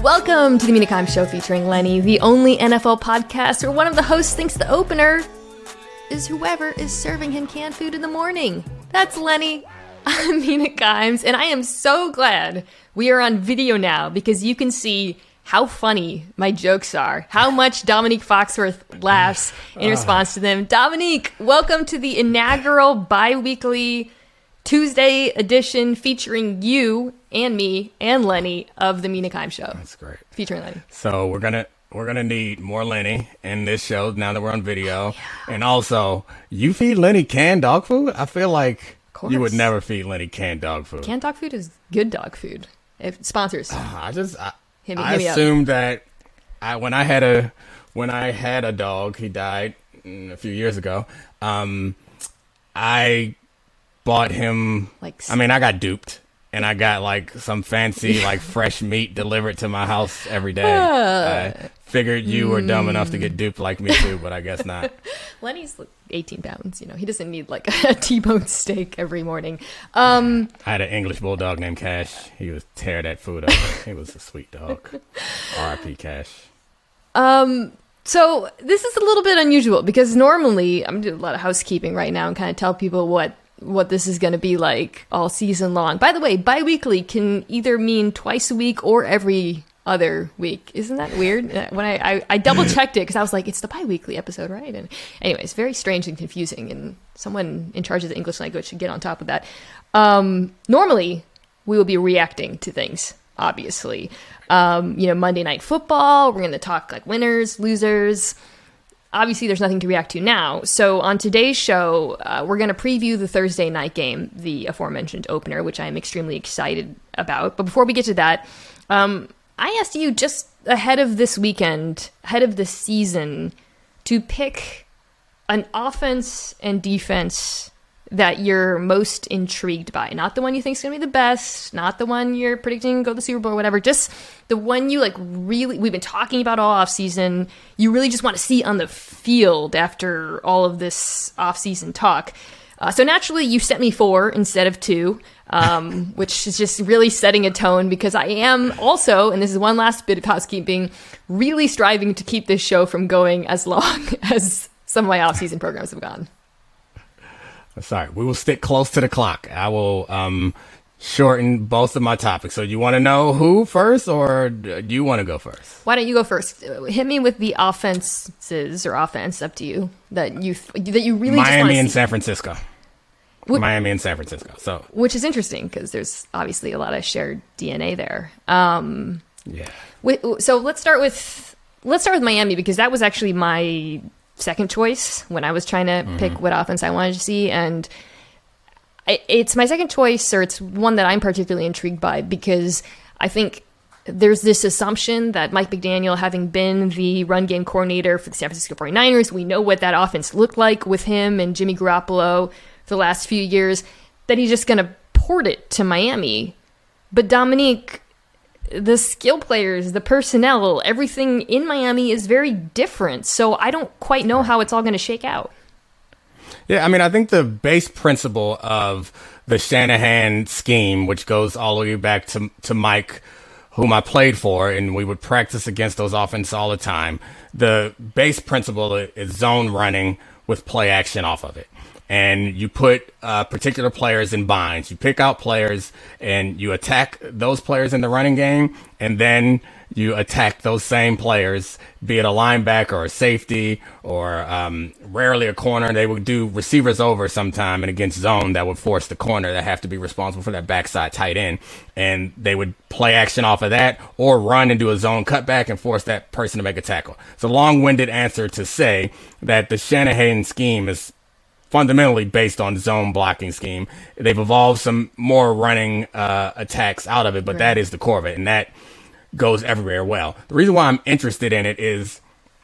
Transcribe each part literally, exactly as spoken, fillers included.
Welcome to the Mina Kimes Show featuring Lenny, the only N F L podcast where one of the hosts thinks the opener is whoever is serving him canned food in the morning. That's Lenny. I'm Mina Kimes, and I am so glad we are on video now because you can see how funny my jokes are, how much Dominique Foxworth laughs in response to them. Dominique, welcome to the inaugural bi-weekly Tuesday edition featuring you and me and Lenny of the Mina Kimes Show. That's great. Featuring Lenny. So we're gonna we're gonna need more Lenny in this show now that we're on video. Yeah. And also, you feed Lenny canned dog food? I feel like you would never feed Lenny canned dog food. Canned dog food is good dog food. If sponsors. Uh, I just I, hit me, I hit me assumed up. that I when I had a when I had a dog, he died mm, a few years ago. Um, I bought him like I mean I got duped and I got like some fancy like fresh meat delivered to my house every day. Uh, I figured you were dumb enough to get duped like me too, but I guess not. Lenny's eighteen pounds, you know, he doesn't need like a T-bone steak every morning. Um, I had an English bulldog named Cash. He would tear that food up. He was a sweet dog. R I P Cash. Um, so this is a little bit unusual because normally I'm doing a lot of housekeeping right now and kind of tell people what what this is going to be like all season long. By the way, bi-weekly can either mean twice a week or every other week. Isn't that weird? When I, I, I double checked it because I was like, it's the bi-weekly episode, right? And anyways, very strange and confusing, and someone in charge of the English language should get on top of that. Um, normally, we will be reacting to things, obviously. Um, you know, Monday Night Football, we're going to talk like winners, losers. Obviously, there's nothing to react to now. So on today's show, uh, we're going to preview the Thursday night game, the aforementioned opener, which I am extremely excited about. But before we get to that, um, I asked you just ahead of this weekend, ahead of the season, to pick an offense and defense that you're most intrigued by. Not the one you think is going to be the best, not the one you're predicting go to the Super Bowl or whatever, just the one you like really, we've been talking about all offseason, you really just want to see on the field after all of this offseason talk. Uh, so naturally, you sent me four instead of two, um, which is just really setting a tone because I am also, and this is one last bit of housekeeping, really striving to keep this show from going as long as some of my off-season programs have gone. Sorry, we will stick close to the clock. I will um, shorten both of my topics. So you want to know who first, or do you want to go first? Why don't you go first? Hit me with the offenses or offense, up to you, that you that you really Miami just want to and see. San Francisco. Wh- Miami and San Francisco. So which is interesting because there's obviously a lot of shared D N A there. Um, yeah. With, so let's start with let's start with Miami because that was actually my second choice when I was trying to mm-hmm. pick what offense I wanted to see, and I, it's my second choice, or it's one that I'm particularly intrigued by because I think there's this assumption that Mike McDaniel, having been the run game coordinator for the San Francisco forty-niners, we know what that offense looked like with him and Jimmy Garoppolo for the last few years, that he's just going to port it to Miami. But Dominique, the skill players, the personnel, everything in Miami is very different. So I don't quite know how it's all going to shake out. Yeah, I mean, I think the base principle of the Shanahan scheme, which goes all the way back to to Mike, whom I played for, and we would practice against those offenses all the time. The base principle is zone running with play action off of it. And you put uh, particular players in binds. You pick out players and you attack those players in the running game, and then you attack those same players, be it a linebacker or a safety or um, rarely a corner. They would do receivers over sometime, and against zone that would force the corner that have to be responsible for that backside tight end. And they would play action off of that or run and do a zone cutback and force that person to make a tackle. It's a long-winded answer to say that the Shanahan scheme is fundamentally based on zone blocking scheme. They've evolved some more running uh, attacks out of it, but right. that is the core of it, and that goes everywhere well. The reason why I'm interested in it is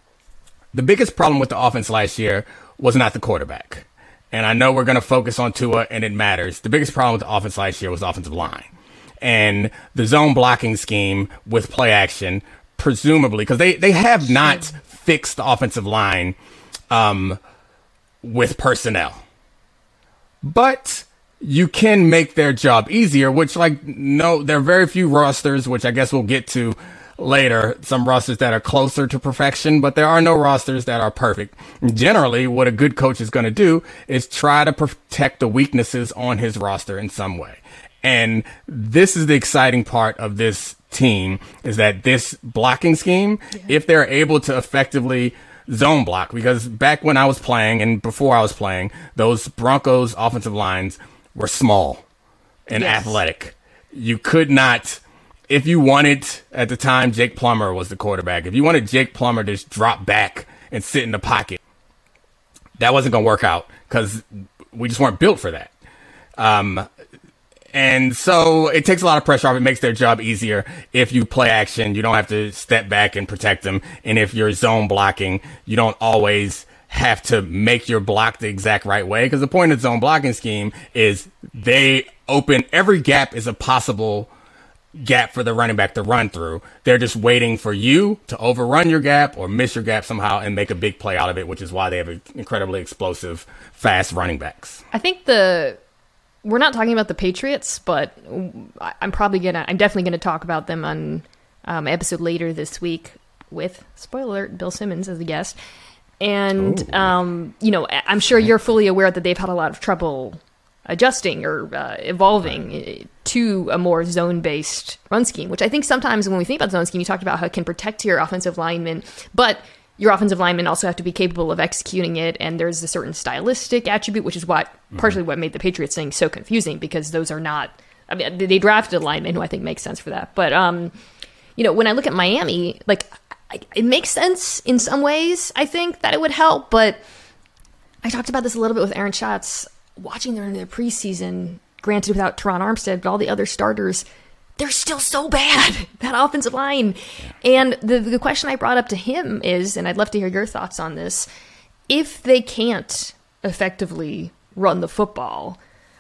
the biggest problem with the offense last year was not the quarterback. And I know we're going to focus on Tua, and it matters. The biggest problem with the offense last year was the offensive line. And the zone blocking scheme with play action, presumably, because they, they have not fixed the offensive line um, with personnel. But you can make their job easier, which, like, no, there are very few rosters, which I guess we'll get to later some rosters that are closer to perfection, but there are no rosters that are perfect. Generally, what a good coach is going to do is try to protect the weaknesses on his roster in some way. And this is the exciting part of this team, is that this blocking scheme, yeah. if they're able to effectively zone block, because back when I was playing and before I was playing, those Broncos offensive lines were small and yes. athletic. You could not, if you wanted, at the time, Jake Plummer was the quarterback. If you wanted Jake Plummer to just drop back and sit in the pocket, that wasn't going to work out because we just weren't built for that. Um, And so it takes a lot of pressure off. It makes their job easier. If you play action, you don't have to step back and protect them. And if you're zone blocking, you don't always have to make your block the exact right way. Because the point of the zone blocking scheme is they open, every gap is a possible gap for the running back to run through. They're just waiting for you to overrun your gap or miss your gap somehow and make a big play out of it, which is why they have incredibly explosive, fast running backs. I think the... We're not talking about the Patriots, but I'm probably gonna, I'm definitely gonna talk about them on um, episode later this week with, spoiler alert, Bill Simmons as a guest. And, um, you know, I'm sure you're fully aware that they've had a lot of trouble adjusting or uh, evolving to a more zone-based run scheme, which I think sometimes when we think about zone scheme, you talked about how it can protect your offensive linemen, but your offensive linemen also have to be capable of executing it, and there's a certain stylistic attribute, which is what mm-hmm. partially what made the Patriots thing so confusing, because those are not, I mean, they drafted a lineman who I think makes sense for that. But, um, you know, when I look at Miami, like, I, it makes sense in some ways, I think, that it would help, but I talked about this a little bit with Aaron Schatz, watching them in the preseason, granted without Teron Armstead, but all the other starters, they're still so bad, that offensive line. And the the question I brought up to him is, and I'd love to hear your thoughts on this, if they can't effectively run the football,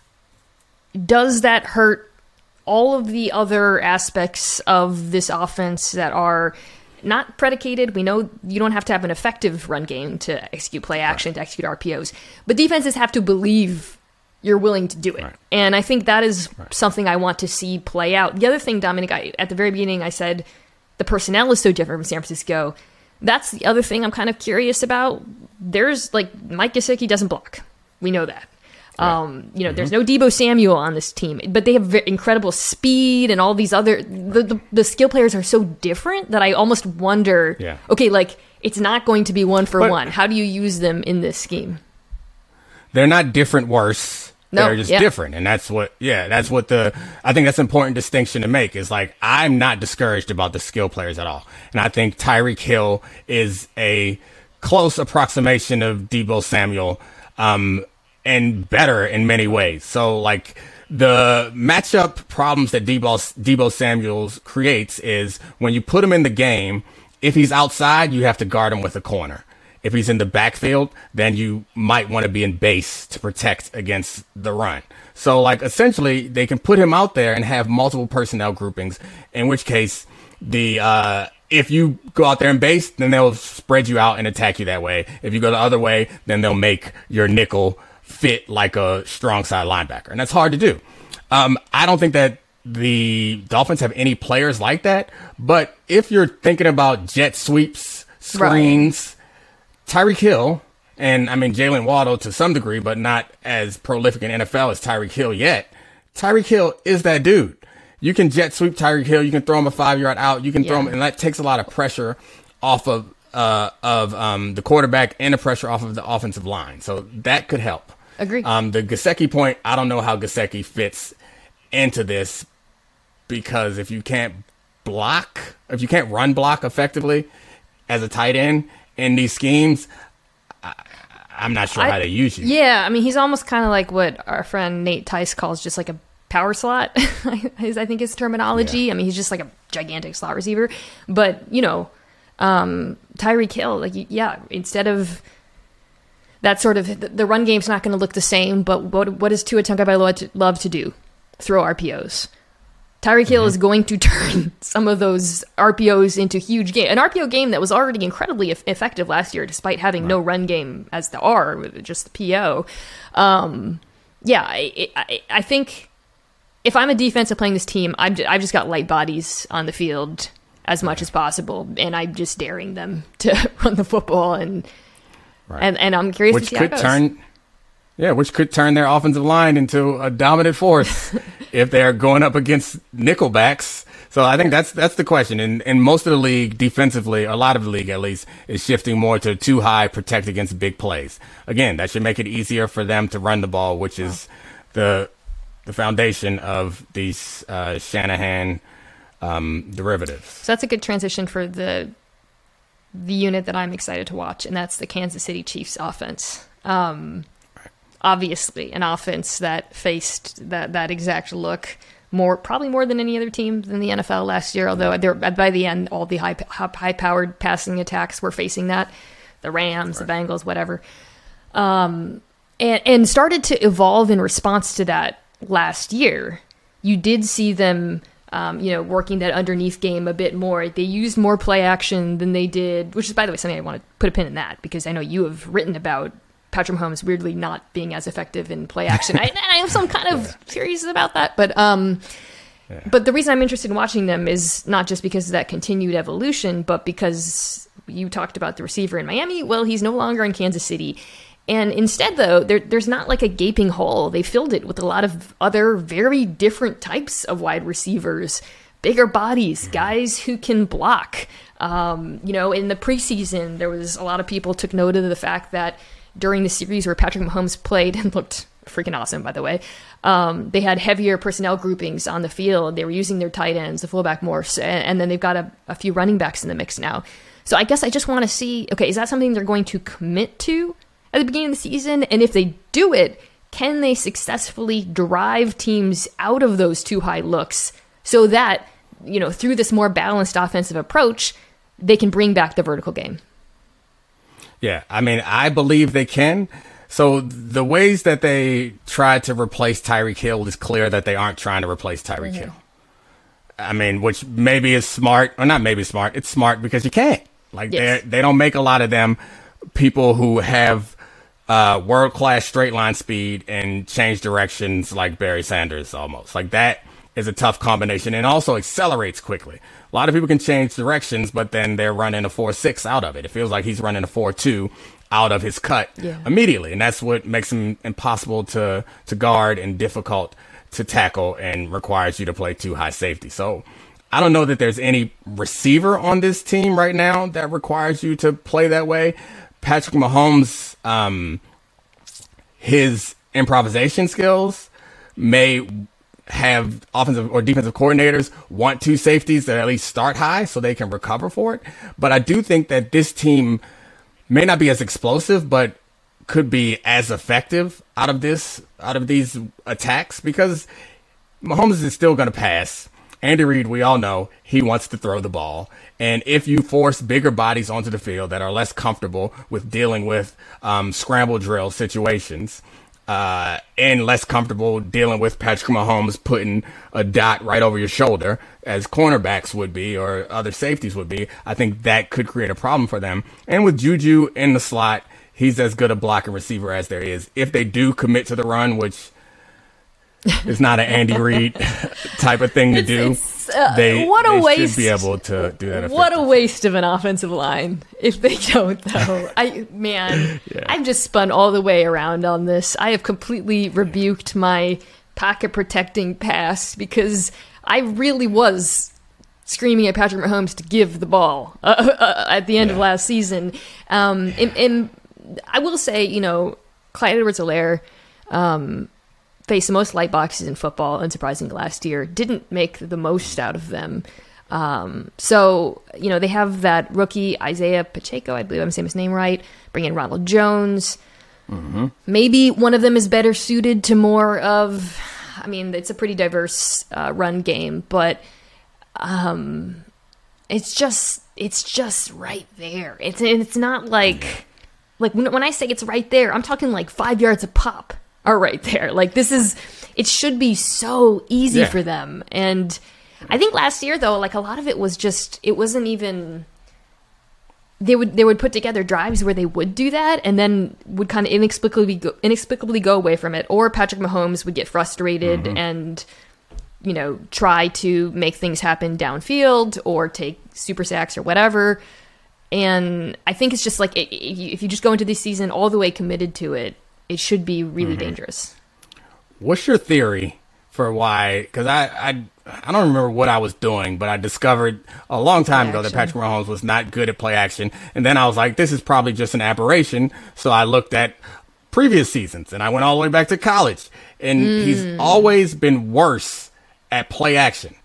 does that hurt all of the other aspects of this offense that are not predicated? We know you don't have to have an effective run game to execute play action, right. to execute R P Os, but defenses have to believe you're willing to do it. Right. And I think that is right. something I want to see play out. The other thing, Dominic, I, at the very beginning, I said the personnel is so different from San Francisco. That's the other thing I'm kind of curious about. There's, like, Mike Gesicki doesn't block. We know that. Right. Um, you know, mm-hmm. there's no Deebo Samuel on this team, but they have very incredible speed and all these other... The, the, the skill players are so different that I almost wonder, yeah. okay, like, it's not going to be one for but, one. How do you use them in this scheme? They're not different worse. No, They're just yeah. different. And that's what, yeah, that's what the, I think that's an important distinction to make is like, I'm not discouraged about the skill players at all. And I think Tyreek Hill is a close approximation of Deebo Samuel, um, and better in many ways. So like the matchup problems that Deebo, Deebo Samuels creates is when you put him in the game, if he's outside, you have to guard him with a corner. If he's in the backfield, then you might want to be in base to protect against the run. So, like, essentially, they can put him out there and have multiple personnel groupings, in which case, the uh, if you go out there in base, then they'll spread you out and attack you that way. If you go the other way, then they'll make your nickel fit like a strong side linebacker. And that's hard to do. Um, I don't think that the Dolphins have any players like that. But if you're thinking about jet sweeps, screens... Right. Tyreek Hill, and I mean Jalen Waddle to some degree, but not as prolific in N F L as Tyreek Hill yet. Tyreek Hill is that dude. You can jet sweep Tyreek Hill. You can throw him a five yard out. You can yeah. throw him, and that takes a lot of pressure off of uh, of um, the quarterback and the pressure off of the offensive line. So that could help. Agree. Um, the Gesicki point, I don't know how Gesicki fits into this because if you can't block, if you can't run block effectively as a tight end in these schemes, I, I'm not sure I, how they use you. Yeah, I mean, he's almost kind of like what our friend Nate Tice calls just like a power slot, is I think his terminology. Yeah. I mean, he's just like a gigantic slot receiver. But, you know, um, Tyreek Hill, like, yeah, instead of that sort of, the run game's not going to look the same, but what what does Tua Tagovailoa love to do? Throw R P Os. Tyreek Hill mm-hmm. is going to turn some of those R P Os into huge game. An R P O game that was already incredibly e- effective last year, despite having right. no run game as the R, just the P O. Um, yeah, I, I, I think if I'm a defensive playing this team, I've, I've just got light bodies on the field. as much as possible, and I'm just daring them to run the football, and right. and, and I'm curious which to see could how it goes. turn, yeah, which could turn their offensive line into a dominant force if they're going up against nickelbacks. So I think that's that's the question. And and most of the league defensively, a lot of the league at least, is shifting more to too high, protect against big plays. Again, that should make it easier for them to run the ball, which is the the foundation of these uh, Shanahan um, derivatives. So that's a good transition for the the unit that I'm excited to watch, and that's the Kansas City Chiefs offense. Um, obviously, an offense that faced that that exact look more, probably more than any other team in the N F L last year. Although they're, by the end, all the high high powered passing attacks were facing that, the Rams, right. the Bengals, whatever, um, and and started to evolve in response to that last year. You did see them. Um, you know, working that underneath game a bit more. They used more play action than they did, which is, by the way, something I want to put a pin in that, because I know you have written about Patrick Mahomes weirdly not being as effective in play action. I, I have some kind of yeah. theories about that, but um, yeah. but the reason I'm interested in watching them is not just because of that continued evolution, but because you talked about the receiver in Miami. Well, he's no longer in Kansas City. And instead, though, there, there's not like a gaping hole. They filled it with a lot of other very different types of wide receivers, bigger bodies, guys who can block. Um, you know, in the preseason, there was a lot of people took note of the fact that during the series where Patrick Mahomes played and looked freaking awesome, by the way, um, they had heavier personnel groupings on the field. They were using their tight ends, the fullback more, and, and then they've got a, a few running backs in the mix now. So I guess I just want to see, okay, is that something they're going to commit to at the beginning of the season? And if they do it, can they successfully drive teams out of those too high looks so that, you know, through this more balanced offensive approach, they can bring back the vertical game? Yeah, I mean, I believe they can. So the ways that they try to replace Tyreek Hill is clear that they aren't trying to replace Tyreek mm-hmm. Hill. I mean, which maybe is smart, or not maybe smart. It's smart because you can't. Like, yes. they they don't make a lot of them people who have uh, world-class straight line speed and change directions like Barry Sanders almost. Like, that is a tough combination, and also accelerates quickly. A lot of people can change directions, but then they're running a four six out of it. It feels like he's running a four two out of his cut yeah. immediately, and that's what makes him impossible to, to guard and difficult to tackle and requires you to play too high safety. So I don't know that there's any receiver on this team right now that requires you to play that way. Patrick Mahomes, um, his improvisation skills may have offensive or defensive coordinators want two safeties that at least start high so they can recover for it. But I do think that this team may not be as explosive, but could be as effective out of this, out of these attacks, because Mahomes is still going to pass. Andy Reid, we all know, he wants to throw the ball. And if you force bigger bodies onto the field that are less comfortable with dealing with um, scramble drill situations, uh, and less comfortable dealing with Patrick Mahomes putting a dot right over your shoulder, as cornerbacks would be or other safeties would be, I think that could create a problem for them. And with Juju in the slot, he's as good a blocking receiver as there is. If they do commit to the run, which is not an Andy Reid type of thing to it's, do, it's, uh, they, what a they waste. should be able to do that. What a waste of an offensive line if they don't, though. I man, yeah. I've just spun all the way around on this. I have completely rebuked my pocket protecting pass because I really was screaming at Patrick Mahomes to give the ball uh, uh, at the end yeah. of last season. Um, and, and I will say, you know, Clyde Edwards-Helaire um, faced the most light boxes in football, unsurprisingly, last year. Didn't make the most out of them. Um, so, you know, they have that rookie, Isaiah Pacheco, I believe I'm saying his name right, bring in Ronald Jones. Mm-hmm. Maybe one of them is better suited to more of, I mean, it's a pretty diverse uh, run game, but um, it's just, it's just right there. It's, it's not like, like when, when I say it's right there, I'm talking like five yards a pop are right there. Like, this is, it should be so easy yeah. for them. And I think last year, though, like, a lot of it was just, it wasn't even, they would they would put together drives where they would do that and then would kind of inexplicably go, inexplicably go away from it, or Patrick Mahomes would get frustrated mm-hmm. and you know, try to make things happen downfield or take super sacks or whatever. And I think it's just like, if you just go into this season all the way committed to it, it should be really mm-hmm. dangerous. What's your theory for why? Because I, I I don't remember what I was doing, but I discovered a long time ago that Patrick Mahomes was not good at play action. And then I was like, this is probably just an aberration. So I looked at previous seasons and I went all the way back to college. And mm. he's always been worse at play action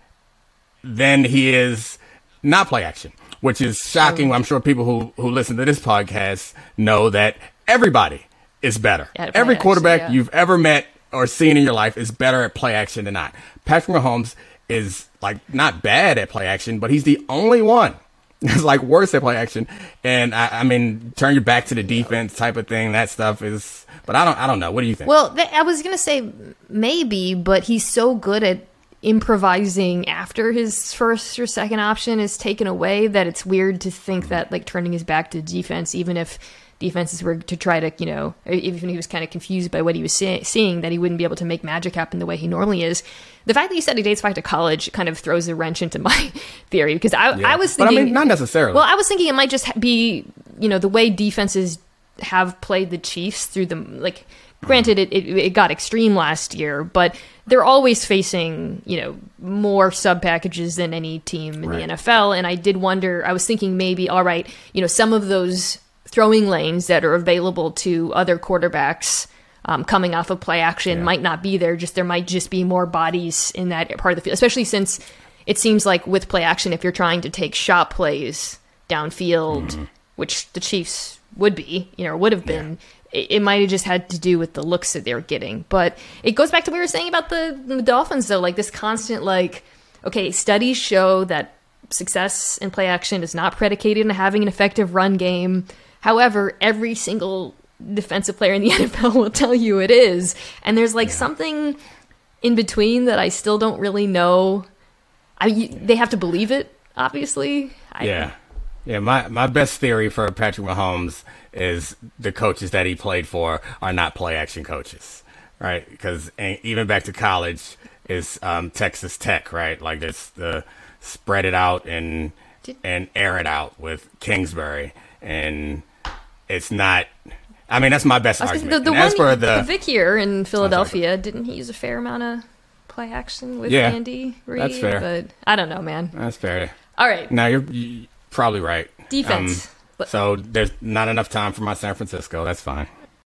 than he is not play action, which is shocking. Oh. I'm sure people who, who listen to this podcast know that everybody is better. Every quarterback action, yeah. you've ever met or seen in your life is better at play action than not. Patrick Mahomes is like not bad at play action, but he's the only one that's like worse at play action. And I, I mean, turn your back to the defense type of thing. That stuff is, but I don't, I don't know. What do you think? Well, th- I was going to say maybe, but he's so good at improvising after his first or second option is taken away that it's weird to think that like turning his back to defense, even if defenses were to try to, you know, even if he was kind of confused by what he was see- seeing, that he wouldn't be able to make magic happen the way he normally is. The fact that you said he dates back to college kind of throws a wrench into my theory, because I, yeah. I was thinking... But I mean, not necessarily. Well, I was thinking it might just be, you know, the way defenses have played the Chiefs through the... Like, granted, it, it, it got extreme last year, but they're always facing, you know, more sub packages than any team in right. the N F L. And I did wonder, I was thinking maybe, all right, you know, some of those throwing lanes that are available to other quarterbacks um, coming off of play action yeah. might not be there. Just there might just be more bodies in that part of the field, especially since it seems like with play action, if you're trying to take shot plays downfield, mm-hmm. which the Chiefs would be, you know, or would have been, yeah. it, it might have just had to do with the looks that they were getting. But it goes back to what we were saying about the, the Dolphins, though, like this constant, like, okay, studies show that success in play action is not predicated on having an effective run game. However, every single defensive player in the N F L will tell you it is. And there's like yeah. something in between that I still don't really know. I you, they have to believe it, obviously. I, yeah. Yeah, my, my best theory for Patrick Mahomes is the coaches that he played for are not play action coaches, right? Because even back to college is um, Texas Tech, right? Like it's the spread it out and Did, and air it out with Kingsbury. And it's not, I mean, that's my best argument. The, the and as one, for the, Vic here in Philadelphia, didn't he use a fair amount of play action with yeah, Andy Reid? That's fair. But I don't know, man. That's fair. All right. Now, you're, you're probably right. Defense. Um, so there's not enough time for my San Francisco. That's fine.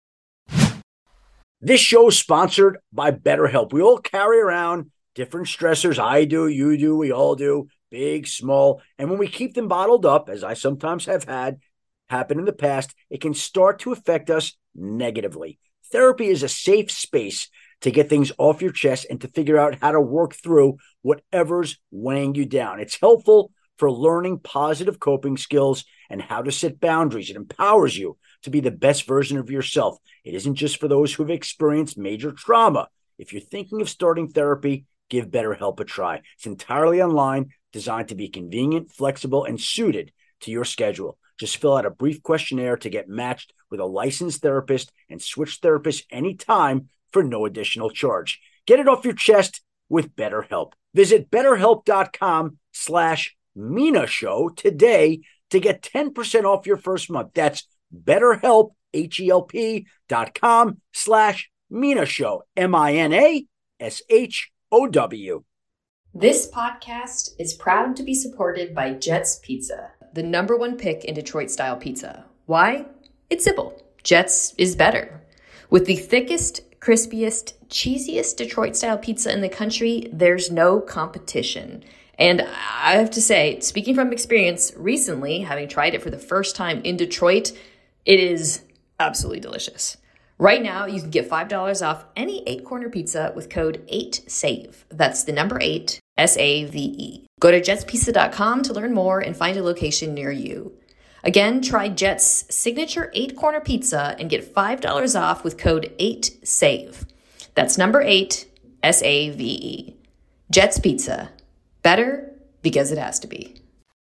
This show is sponsored by BetterHelp. We all carry around different stressors. I do, you do, we all do, big, small. And when we keep them bottled up, as I sometimes have had happen in the past, it can start to affect us negatively. Therapy is a safe space to get things off your chest and to figure out how to work through whatever's weighing you down. It's helpful for learning positive coping skills and how to set boundaries. It empowers you to be the best version of yourself. It isn't just for those who have experienced major trauma. If you're thinking of starting therapy, give BetterHelp a try. It's entirely online, designed to be convenient, flexible, and suited to your schedule. Just fill out a brief questionnaire to get matched with a licensed therapist and switch therapists anytime for no additional charge. Get it off your chest with BetterHelp. Visit betterhelp.com slash Mina Show today to get ten percent off your first month. That's BetterHelp, H-E-L-P dot com slash Mina Show, M I N A S H O W. This podcast is proud to be supported by Jets Pizza, the number one pick in Detroit-style pizza. Why? It's simple. Jets is better. With the thickest, crispiest, cheesiest Detroit-style pizza in the country, there's no competition. And I have to say, speaking from experience, recently, having tried it for the first time in Detroit, it is absolutely delicious. Right now, you can get five dollars off any eight-corner pizza with code eight save. That's the number eight, S A V E. Go to jets pizza dot com to learn more and find a location near you. Again, try Jet's signature eight-corner pizza and get five dollars off with code eight save. That's number eight, S A V E. Jet's Pizza. Better because it has to be.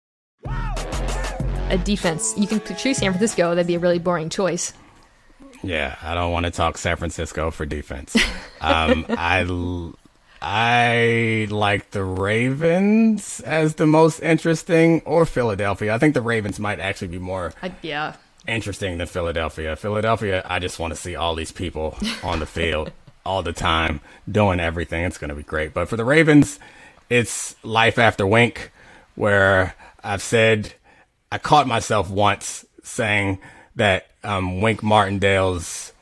A defense. You can choose San Francisco. That'd be a really boring choice. Yeah, I don't want to talk San Francisco for defense. Um, I, I like the Ravens as the most interesting, or Philadelphia. I think the Ravens might actually be more I, yeah. interesting than Philadelphia. Philadelphia, I just want to see all these people on the field all the time doing everything. It's going to be great. But for the Ravens, it's life after Wink, where I've said, I caught myself once saying that um, Wink Martindale's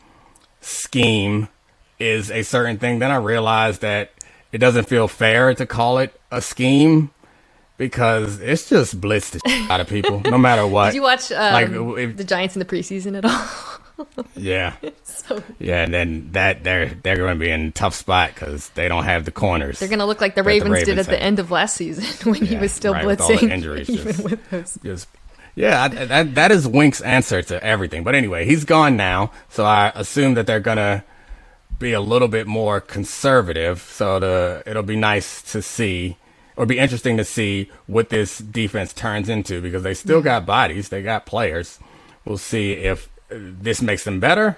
scheme is a certain thing. Then I realized that it doesn't feel fair to call it a scheme because it's just blitz the shit out of people, no matter what. Did you watch um, like if, the Giants in the preseason at all? Yeah. so, yeah, and then that they're they're going to be in a tough spot because they don't have the corners. They're going to look like the Ravens, the Ravens did at have. the end of last season when yeah, he was still right, blitzing. With all the injuries, even just, with those. Just, yeah, I, that that is Wink's answer to everything. But anyway, he's gone now, so I assume that they're going to be a little bit more conservative. So the it'll be nice to see, or be interesting to see what this defense turns into because they still got bodies, they got players. We'll see if this makes them better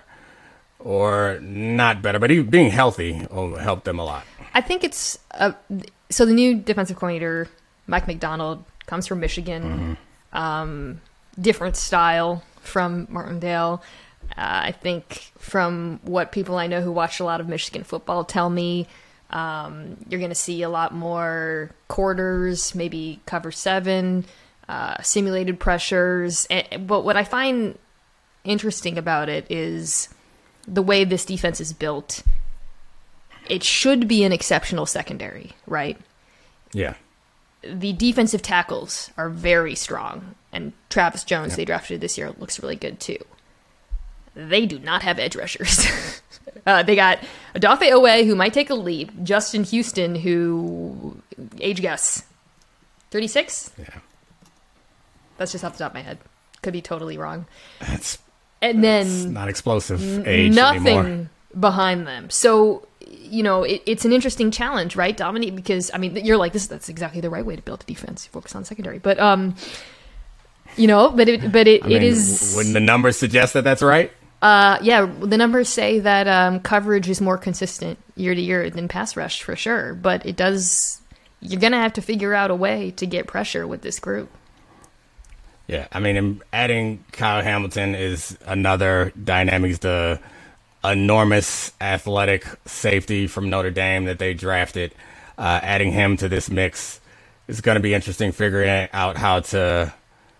or not better. But he, being healthy will help them a lot. I think it's uh, so the new defensive coordinator, Mike McDonald, comes from Michigan. Mm-hmm. Um, different style from Martindale. Uh, I think from what people I know who watch a lot of Michigan football tell me, um, you're going to see a lot more quarters, maybe cover seven, uh, simulated pressures. And, but what I find interesting about it is the way this defense is built. It should be an exceptional secondary, right? Yeah. The defensive tackles are very strong. And Travis Jones, yep. they drafted this year, looks really good too. They do not have edge rushers. uh, they got Odafe Owe, who might take a leap. Justin Houston, who, age guess, thirty-six? Yeah. That's just off the top of my head. Could be totally wrong. That's, and that's then not explosive age nothing anymore. Behind them. So, you know, it, it's an interesting challenge, right, Dominique? Because, I mean, you're like, this. that's exactly the right way to build a defense. Focus on secondary. But, um... You know, but it, but it, I mean, it is. Wouldn't the numbers suggest that that's right? Uh, yeah, the numbers say that um, coverage is more consistent year to year than pass rush for sure. But it does. You're gonna have to figure out a way to get pressure with this group. Yeah, I mean, adding Kyle Hamilton is another dynamic. He's the enormous athletic safety from Notre Dame that they drafted. Uh, adding him to this mix is going to be interesting. Figuring out how to.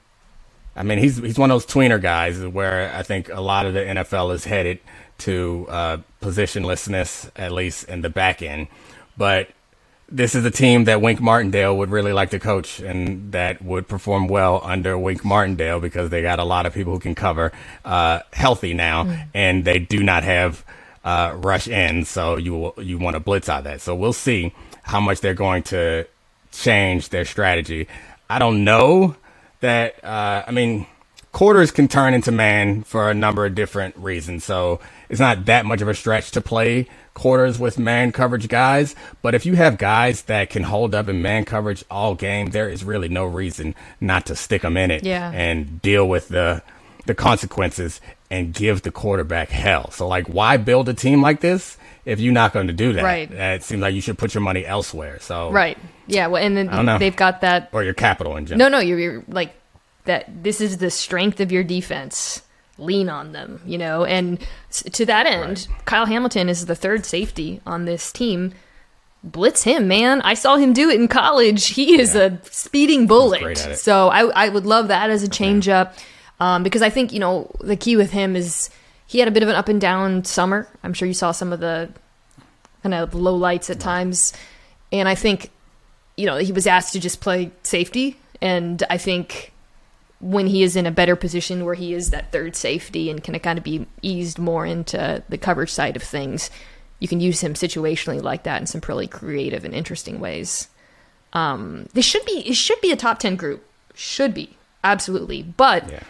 I mean, he's he's one of those tweener guys where I think a lot of the N F L is headed to uh, positionlessness, at least in the back end. But this is a team that Wink Martindale would really like to coach and that would perform well under Wink Martindale because they got a lot of people who can cover uh, healthy now, mm. and they do not have uh, rush ends, so you you want to blitz out of that. So we'll see how much they're going to change their strategy. I don't know. That, uh, I mean, quarters can turn into man for a number of different reasons. So it's not that much of a stretch to play quarters with man coverage guys. But if you have guys that can hold up in man coverage all game, there is really no reason not to stick them in it yeah. and deal with the the consequences and give the quarterback hell. So, like, why build a team like this if you're not going to do that? Right. It seems like you should put your money elsewhere. So right. Yeah, well, and then they've got that, or your capital in general. No, no, you're, you're like that. This is the strength of your defense. Lean on them, you know. And to that end, right. Kyle Hamilton is the third safety on this team. Blitz him, man. I saw him do it in college. He is yeah. a speeding bullet. So I, I would love that as a change yeah. up, um, because I think you know the key with him is he had a bit of an up and down summer. I'm sure you saw some of the kind of low lights at times, and I think. You know, he was asked to just play safety, and I think when he is in a better position where he is that third safety and can kind of be eased more into the coverage side of things, you can use him situationally like that in some really creative and interesting ways. Um, this should be it should be a top ten group, should be absolutely, but yeah.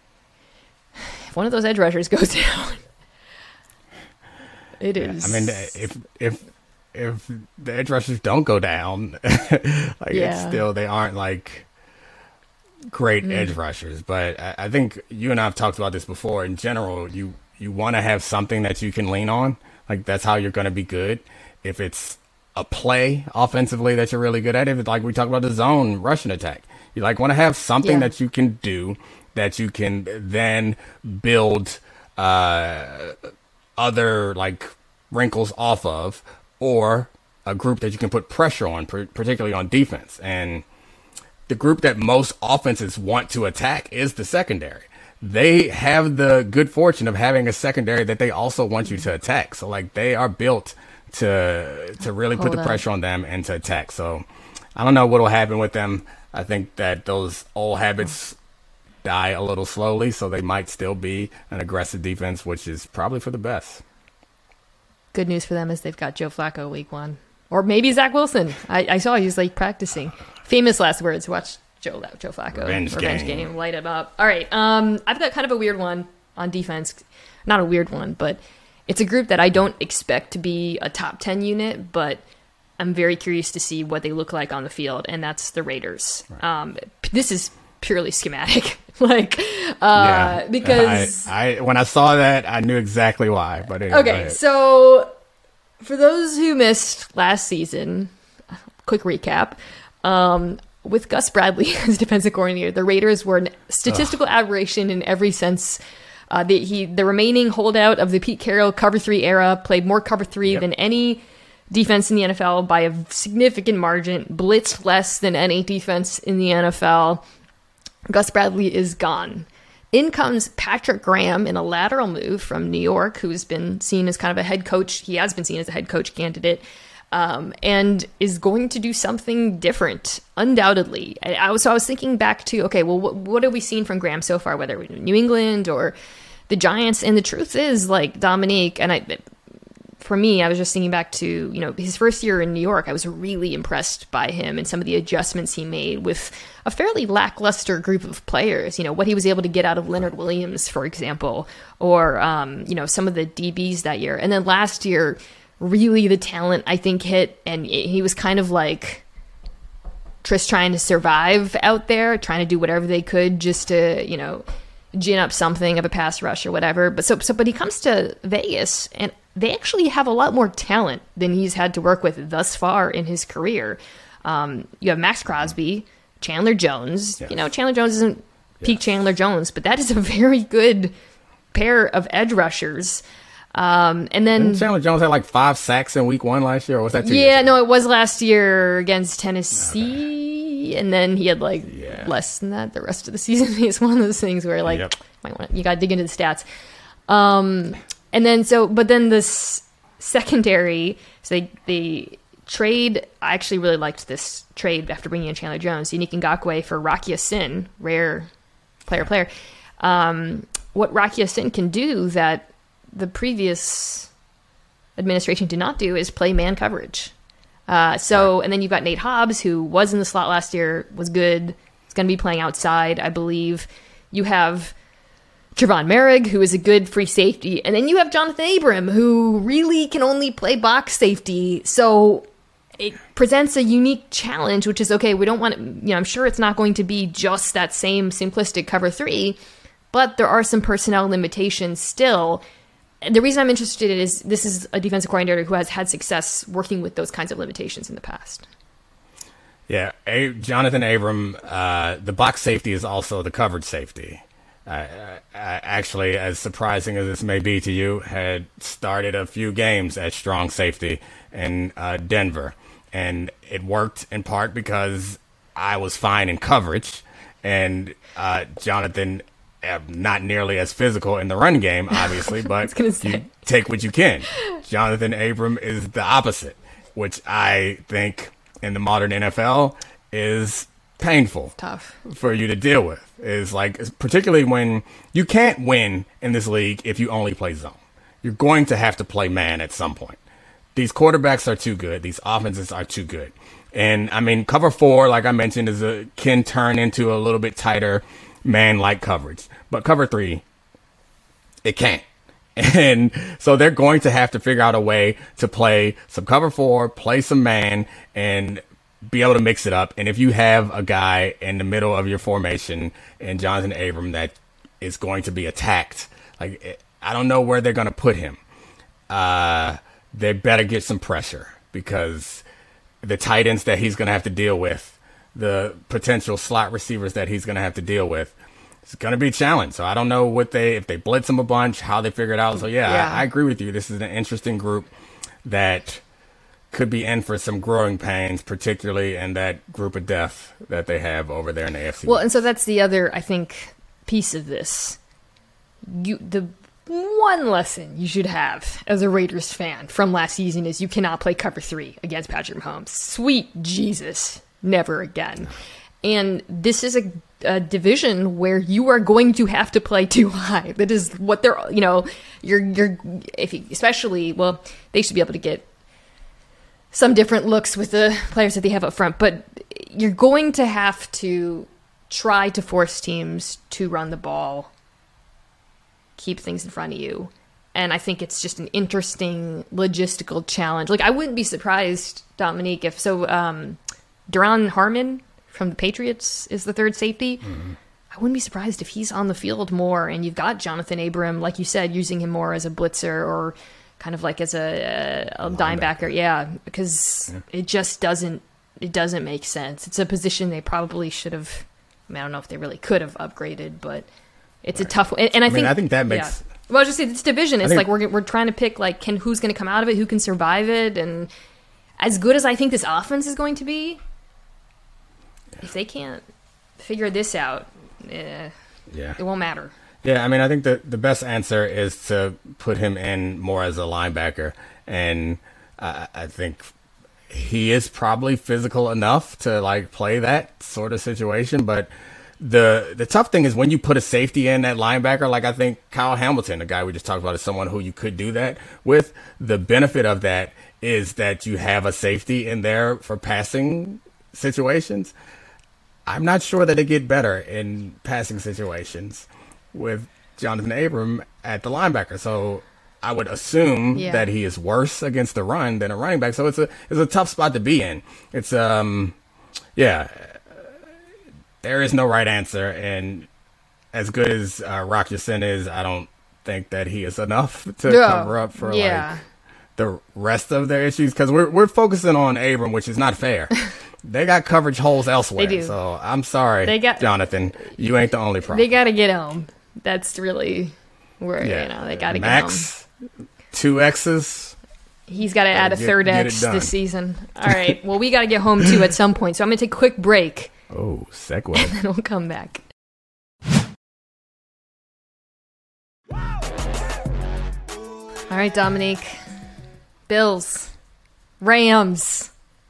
if one of those edge rushers goes down, it yeah. is. I mean, if if. If the edge rushers don't go down, like yeah. it's still they aren't like great mm. edge rushers. But I, I think you and I have talked about this before. In general, you you want to have something that you can lean on. Like that's how you're going to be good. If it's a play offensively that you're really good at. If it's like we talked about the zone Russian attack, you like want to have something Yeah. that you can do that you can then build uh, other like wrinkles off of, or a group that you can put pressure on, per- particularly on defense. And the group that most offenses want to attack is the secondary. They have the good fortune of having a secondary that they also want you to attack. So like they are built to to really put Hold the on. pressure on them and to attack. So I don't know what will happen with them. I think that those old habits die a little slowly, so they might still be an aggressive defense, which is probably for the best. Good news for them is they've got Joe Flacco week one. Or maybe Zach Wilson. I, I saw he's like practicing. Famous last words. Watch Joe Joe Flacco. Revenge game. game. Light him up. All right. Um, I've got kind of a weird one on defense. Not a weird one, but it's a group that I don't expect to be a top ten unit, but I'm very curious to see what they look like on the field, and that's the Raiders. Right. Um, this is purely schematic. like, uh, because... I, I when I saw that, I knew exactly why. But anyway, go Okay, ahead. so for those who missed last season, quick recap. Um, with Gus Bradley as defensive coordinator, the Raiders were an statistical aberration in every sense. Uh, the, he, the remaining holdout of the Pete Carroll cover three era, played more cover three Yep. than any defense in the N F L by a significant margin, blitzed less than any defense in the N F L. Gus Bradley is gone. In comes Patrick Graham in a lateral move from New York, who's been seen as kind of a head coach. He has been seen as a head coach candidate, um, and is going to do something different, undoubtedly. I, I was, so I was thinking back to, okay, well, what, what have we seen from Graham so far, whether it was New England or the Giants? And the truth is, like, Dominique, and I... For me, I was just thinking back to, you know, his first year in New York. I was really impressed by him and some of the adjustments he made with a fairly lackluster group of players. You know, what he was able to get out of Leonard Williams, for example, or, um, you know, some of the D Bs that year. And then last year, really the talent, I think, hit, and he was kind of like just trying to survive out there, trying to do whatever they could just to, you know, gin up something of a pass rush or whatever. But so, so, but he comes to Vegas, and they actually have a lot more talent than he's had to work with thus far in his career. Um, you have Max Crosby, Chandler Jones. Yes. You know, Chandler Jones isn't peak Yes. Chandler Jones, but that is a very good pair of edge rushers. Um, and then, Didn't Chandler Jones had like five sacks in week one last year, or was that two yeah, years ago? no, it was last year against Tennessee, and then he had like Yeah. less than that the rest of the season. It's one of those things where like Yep. might want you got to dig into the stats. Um, and then so, but then this secondary, so they they trade. I actually really liked this trade after bringing in Chandler Jones, Yannick Ngakoue for Rakia Sin, rare player player. Um, what Rakia Sin can do that the previous administration did not do is play man coverage. Uh, so, and then you've got Nate Hobbs, who was in the slot last year, was good. He's going to be playing outside, I believe. You have Trevon Merrick, who is a good free safety. And then you have Jonathan Abram, who really can only play box safety. So it presents a unique challenge, which is, okay, we don't want to, you know, I'm sure it's not going to be just that same simplistic cover three, but there are some personnel limitations still. And the reason I'm interested in is this is a defensive coordinator who has had success working with those kinds of limitations in the past. Yeah, a- Jonathan Abram, uh, the box safety is also the coverage safety. Uh, uh, actually, as surprising as this may be to you, had started a few games at strong safety in uh, Denver. And it worked in part because I was fine in coverage. And uh, Jonathan, uh, not nearly as physical in the run game, obviously, but gonna say. you take what you can. Jonathan Abram is the opposite, which I think in the modern N F L is painful Tough. for you to deal with. Is like, particularly when you can't win in this league if you only play zone. You're going to have to play man at some point. These quarterbacks are too good. These offenses are too good. And I mean, cover four, like I mentioned, is a can turn into a little bit tighter man-like coverage. But cover three, it can't. And so they're going to have to figure out a way to play some cover four, play some man, and be able to mix it up. And if you have a guy in the middle of your formation and Jonathan Abram that is going to be attacked, like, I don't know where they're going to put him. Uh, they better get some pressure. because the tight ends that he's going to have to deal with, the potential slot receivers that he's going to have to deal with, it's going to be a challenge. So I don't know what they, if they blitz him a bunch, how they figure it out. So yeah, Yeah. I, I agree with you. This is an interesting group that could be in for some growing pains, particularly in that group of death that they have over there in the A F C. Well, and so that's the other, I think, piece of this. You the one lesson you should have as a Raiders fan from last season is you cannot play cover three against Patrick Mahomes. Sweet Jesus, never again. And this is a, a division where you are going to have to play too high. That is what they're, you know, you're you're if you, especially well, they should be able to get some different looks with the players that they have up front, but you're going to have to try to force teams to run the ball, keep things in front of you. And I think it's just an interesting logistical challenge. Like, I wouldn't be surprised, Dominique, if so um, Duron Harmon from the Patriots is the third safety. Mm-hmm. I wouldn't be surprised if he's on the field more, and you've got Jonathan Abram, like you said, using him more as a blitzer or kind of like as a, a, a linebacker. Yeah, because yeah. it just doesn't it doesn't make sense. It's a position they probably should have. I mean, I don't know if they really could have upgraded, but it's right. a tough one. And, and I, I mean, think I think that makes. Yeah. Well, I was just saying, it's division. It's think, like we're we're trying to pick like can who's going to come out of it, who can survive it, and as good as I think this offense is going to be, yeah. if they can't figure this out, eh, yeah, it won't matter. Yeah, I mean, I think the, the best answer is to put him in more as a linebacker. And uh, I think he is probably physical enough to, like, play that sort of situation. But the the tough thing is when you put a safety in at linebacker, like I think Kyle Hamilton, the guy we just talked about, is someone who you could do that with. The benefit of that is that you have a safety in there for passing situations. I'm not sure that they get better in passing situations with Jonathan Abram at the linebacker. So I would assume yeah. that he is worse against the run than a running back. So it's a it's a tough spot to be in. It's um yeah, there is no right answer, and as good as uh, Rock Ya-Sin is, I don't think that he is enough to yeah. cover up for yeah. like the rest of their issues, because we're we're focusing on Abram, which is not fair. They got coverage holes elsewhere. They do. So I'm sorry, they got, Jonathan. You ain't the only problem. They got to get home. That's really where, yeah. you know, they got to get home. Max, two X's. He's got to add a get, third X this season. All right. Well, we got to get home, too, at some point. So I'm going to take a quick break. Oh, segue. And then we'll come back. All right, Dominique. Bills. Rams.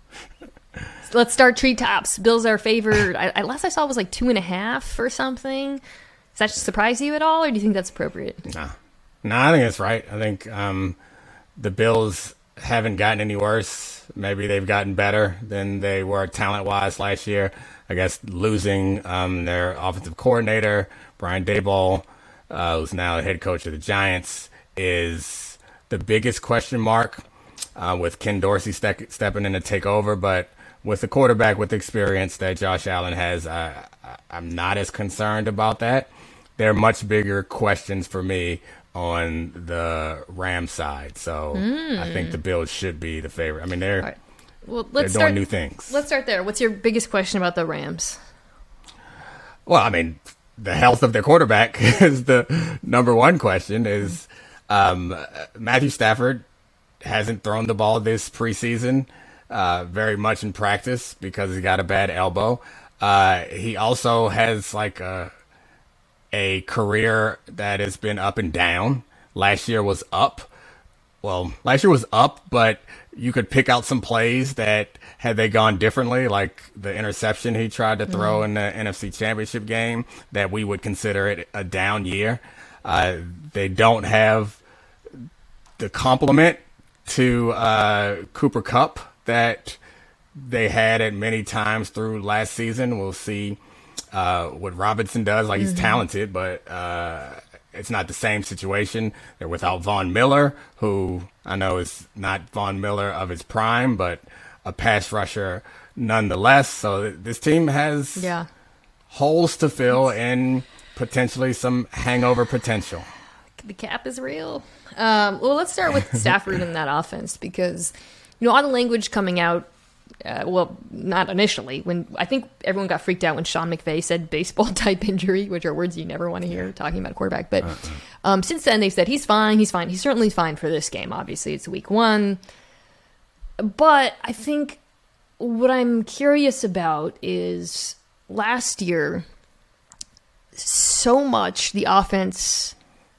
Let's start treetops. Bills are favored. I, I, last I saw was like two and a half or something. Does that surprise you at all, or do you think that's appropriate? Nah. Nah, I think that's right. I think um, the Bills haven't gotten any worse. Maybe they've gotten better than they were talent-wise last year. I guess losing um, their offensive coordinator, Brian Daboll, uh, who's now the head coach of the Giants, is the biggest question mark, uh, with Ken Dorsey ste- stepping in to take over. But with the quarterback with experience that Josh Allen has, uh, I'm not as concerned about that. There are much bigger questions for me on the Rams side. So mm. I think the Bills should be the favorite. I mean, they're, right. well, let's they're start, doing new things. Let's start there. What's your biggest question about the Rams? Well, I mean, the health of their quarterback is the number one question. Is um, Matthew Stafford hasn't thrown the ball this preseason uh, very much in practice because he got a bad elbow. Uh, he also has like a a career that has been up and down. Last year was up. Well, last year was up, but you could pick out some plays that had they gone differently, like the interception he tried to throw mm. in the N F C Championship game, that we would consider it a down year. Uh, they don't have the complement to uh, Cooper Kupp that they had at many times through last season. We'll see uh, what Robinson does. Like, he's mm-hmm. talented, but uh, it's not the same situation. They're without Von Miller, who I know is not Von Miller of his prime, but a pass rusher nonetheless. So this team has yeah. holes to fill and potentially some hangover potential. The cap is real. Um, well, let's start with Stafford in that offense, because you know, all the language coming out, uh, well, not initially, when I think everyone got freaked out when Sean McVay said baseball-type injury, which are words you never want to hear talking about a quarterback. But uh-uh. um, since then, they've said he's fine, he's fine. He's certainly fine for this game. Obviously, it's week one. But I think what I'm curious about is last year, so much the offense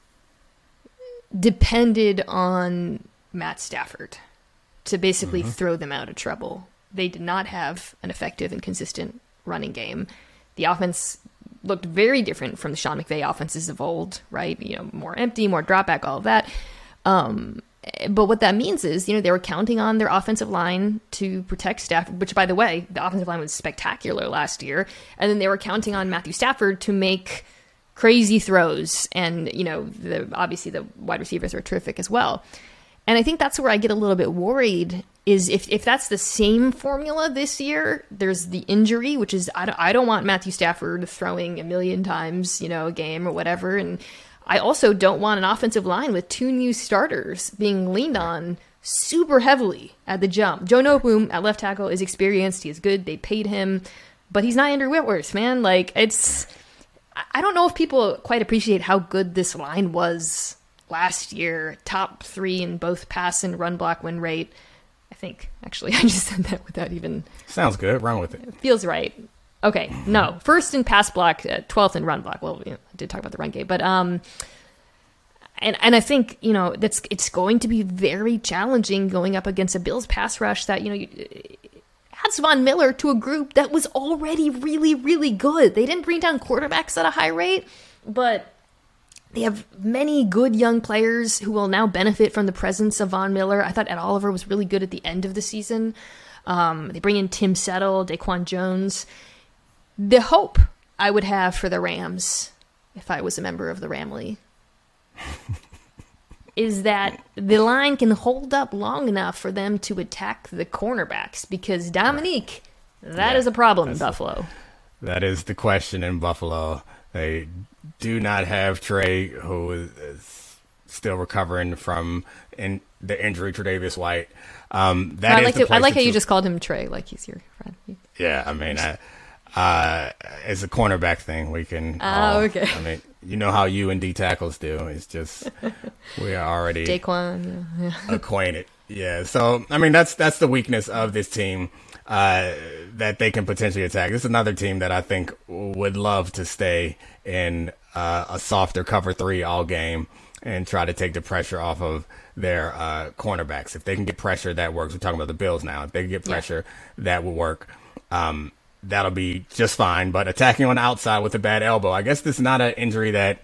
depended on Matt Stafford to basically mm-hmm. throw them out of trouble. They did not have an effective and consistent running game. The offense looked very different from the Sean McVay offenses of old, right? You know, more empty, more drop back, all of that. Um, but what that means is, you know, they were counting on their offensive line to protect Stafford, which, by the way, the offensive line was spectacular last year. And then they were counting on Matthew Stafford to make crazy throws. And, you know, the, obviously the wide receivers are terrific as well. And I think that's where I get a little bit worried is if, if that's the same formula this year, there's the injury, which is I don't, I don't want Matthew Stafford throwing a million times, you know, a game or whatever. And I also don't want an offensive line with two new starters being leaned on super heavily at the jump. Joe Noteboom at left tackle is experienced. He is good. They paid him, but he's not Andrew Whitworth, man. Like, it's, I don't know if people quite appreciate how good this line was last year. Top three in both pass and run block win rate. I think, actually, I just said that without even... Sounds good. Run with it. It feels right. Okay, no. First in pass block, uh, twelfth in run block. Well, you know, I did talk about the run game, but um, and and I think you know that's it's going to be very challenging going up against a Bills pass rush that you know adds Von Miller to a group that was already really really good. They didn't bring down quarterbacks at a high rate, but they have many good young players who will now benefit from the presence of Von Miller. I thought Ed Oliver was really good at the end of the season. Um, they bring in Tim Settle, Daquan Jones. The hope I would have for the Rams, if I was a member of the Ramley, is that the line can hold up long enough for them to attack the cornerbacks. Because Dominique, that yeah, is a problem in Buffalo. The, that is the question in Buffalo. They do not have Trey, who is still recovering from in the injury, Tre'Davious White. Um, that no, I is like, the to, I like how you just called him Trey, like he's your friend. Yeah, I mean, I, uh, it's a cornerback thing. We can. Oh, uh, okay. I mean, you know how you and D tackles do. It's just we are already Daquan, yeah. Yeah. acquainted. Yeah, so I mean, that's that's the weakness of this team uh, that they can potentially attack. This is another team that I think would love to stay in uh, a softer cover three all game and try to take the pressure off of their uh, cornerbacks. If they can get pressure, that works. We're talking about the Bills now. If they can get pressure, yeah. that will work. Um, that'll be just fine. But attacking on the outside with a bad elbow, I guess this is not an injury that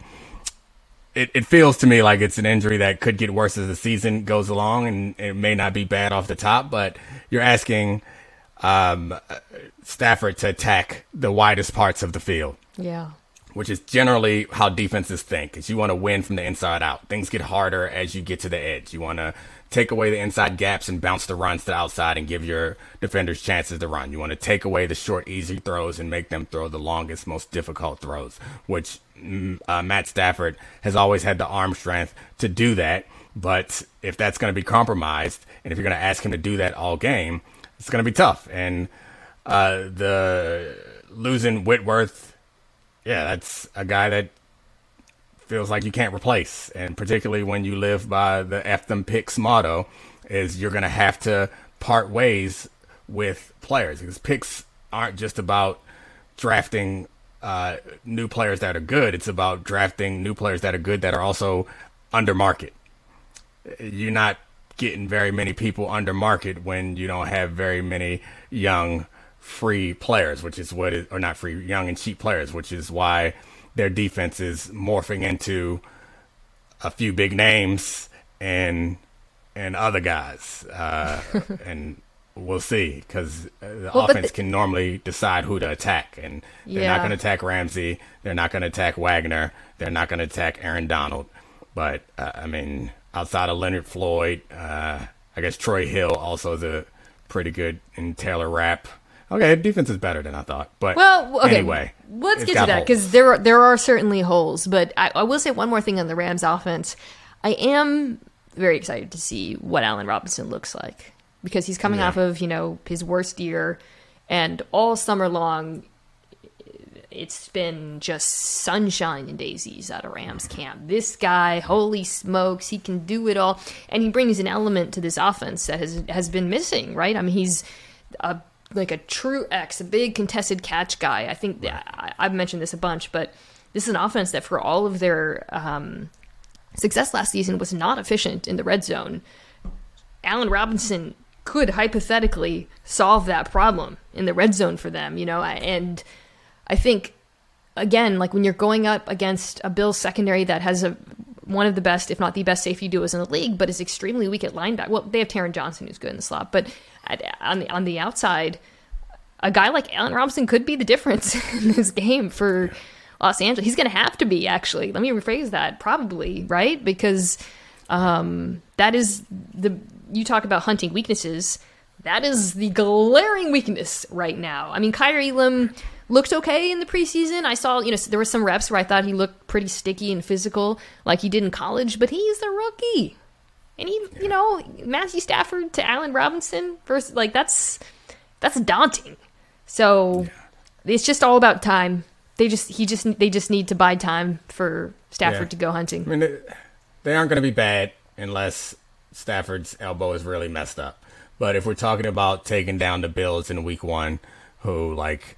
it, it feels to me like it's an injury that could get worse as the season goes along, and it may not be bad off the top, but you're asking um, Stafford to attack the widest parts of the field. Yeah. Which is generally how defenses think, is you want to win from the inside out. Things get harder as you get to the edge. You want to take away the inside gaps and bounce the runs to the outside and give your defenders chances to run. You want to take away the short, easy throws and make them throw the longest, most difficult throws, which uh, Matt Stafford has always had the arm strength to do that. But if that's going to be compromised, and if you're going to ask him to do that all game, it's going to be tough. And uh, the losing Whitworth, yeah, that's a guy that feels like you can't replace. And particularly when you live by the F them picks motto, is you're going to have to part ways with players. Because picks aren't just about drafting uh, new players that are good. It's about drafting new players that are good that are also under market. You're not getting very many people under market when you don't have very many young free players, which is what it, or not free, young and cheap players, which is why their defense is morphing into a few big names and and other guys, uh, and we'll see, because the well, offense the, can normally decide who to attack, and they're yeah. not going to attack Ramsey, they're not going to attack Wagner, they're not going to attack Aaron Donald, but uh, I mean, outside of Leonard Floyd, uh, I guess Troy Hill also is a pretty good, and Taylor Rapp. Okay, defense is better than I thought, but well, okay. anyway, let's get to that, because there are, there are certainly holes. But I, I will say one more thing on the Rams offense. I am very excited to see what Allen Robinson looks like. because he's coming Yeah. off of, you know, his worst year, and all summer long it's been just sunshine and daisies out of Rams camp. This guy, holy smokes, he can do it all. And he brings an element to this offense that has has been missing, right? I mean, he's a, like a true X, a big contested catch guy. I think that, I, I've mentioned this a bunch, but this is an offense that for all of their um, success last season was not efficient in the red zone. Allen Robinson could hypothetically solve that problem in the red zone for them, you know, and I think, again, like when you're going up against a Bills secondary that has a one of the best, if not the best safety duos in the league, but is extremely weak at linebacker. Well, they have Taron Johnson, who's good in the slot, but at, on the on the outside, a guy like Allen Robinson could be the difference in this game for Los Angeles. He's going to have to be, actually. Let me rephrase that. Probably, right? Because um, that is the you talk about hunting weaknesses. That is the glaring weakness right now. I mean, Kyrie Elam looked okay in the preseason. I saw, you know, there were some reps where I thought he looked pretty sticky and physical like he did in college, but he's a rookie. And he, you know, Matthew Stafford to Allen Robinson versus, like, that's that's daunting. So yeah. It's just all about time. They just he just they just need to buy time for Stafford yeah. to go hunting. I mean, they, they aren't going to be bad unless Stafford's elbow is really messed up. But if we're talking about taking down the Bills in week one, who, like,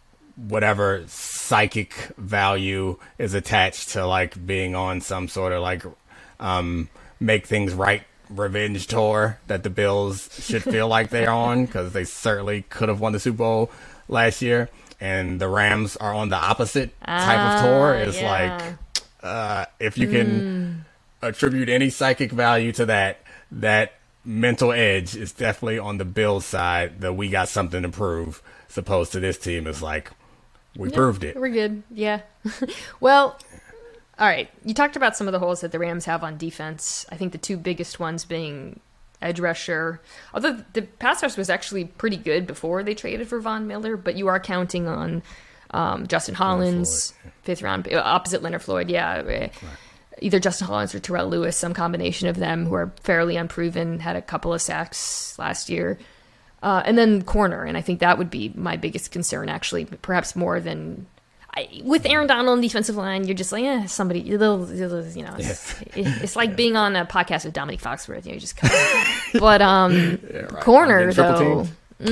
whatever psychic value is attached to, like, being on some sort of, like, um, make things right revenge tour that the Bills should feel like they're on, because they certainly could have won the Super Bowl last year, and the Rams are on the opposite type ah, of tour. It's yeah. like, uh, if you can mm. attribute any psychic value to that, that mental edge is definitely on the Bills side, that we got something to prove, as opposed to this team is like, we yeah, proved it. We're good. Yeah. Well, all right. You talked about some of the holes that the Rams have on defense. I think the two biggest ones being edge rusher. Although the pass rush was actually pretty good before they traded for Von Miller, but you are counting on um, Justin Hollins, fifth round, opposite Leonard Floyd. Yeah. Right. Either Justin Hollins or Terrell Lewis, some combination of them who are fairly unproven, had a couple of sacks last year. Uh, and then corner, and I think that would be my biggest concern, actually, perhaps more than I, with Aaron Donald on the defensive line. You're just like, eh, somebody, you know, it's, yeah. it's like yeah. being on a podcast with Dominique Foxworth. You know, just but um, yeah, right. corner though,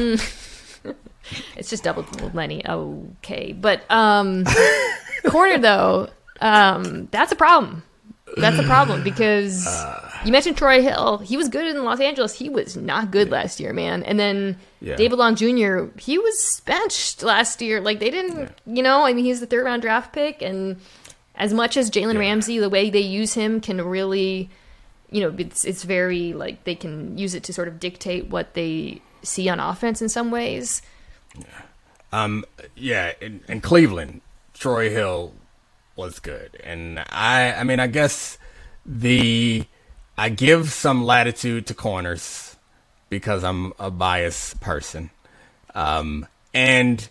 mm, it's just double Lenny. Okay, but um, corner though, um, that's a problem. That's a problem because uh, you mentioned Troy Hill. He was good in Los Angeles. He was not good yeah. last year, man. And then yeah. David Long Junior, he was benched last year. Like, they didn't, yeah. you know, I mean, he's the third round draft pick. And as much as Jalen yeah. Ramsey, the way they use him can really, you know, it's, it's very, like, they can use it to sort of dictate what they see on offense in some ways. Yeah. Um, yeah, in, in Cleveland, Troy Hill was good. And I I mean I guess the I give some latitude to corners because I'm a biased person. Um and